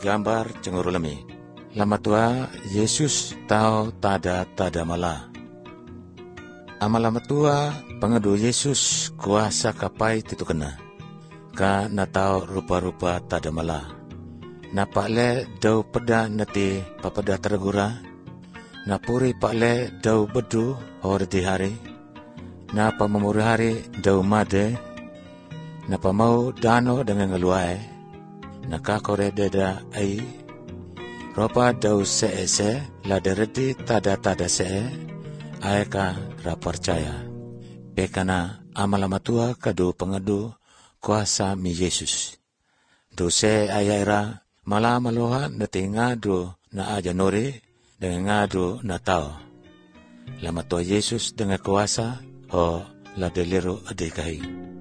gambar cengurulami. Lama tua Yesus tahu tada mala. Amalama tua pengedu Yesus kuasa kapai titu kena. Ka natau rupa-rupa tada mala. Napak le dau peda nati papada tergura. Napuri pak le dau bedu hor di hari. Napa memuri hari dau made. Napa mau dano dengan ngeluai. Nakakore deda ai. Ropa dau se la deredi tada se. Aeka rapercaya. Pekana amalama tua kadu pengedu kuasa mi Yesus. Dose ayaira malah maloha nati ngadu na aja nori dengan ngadu na tao. Lama tua Yesus dengan kuasa ho la deliru adikahi.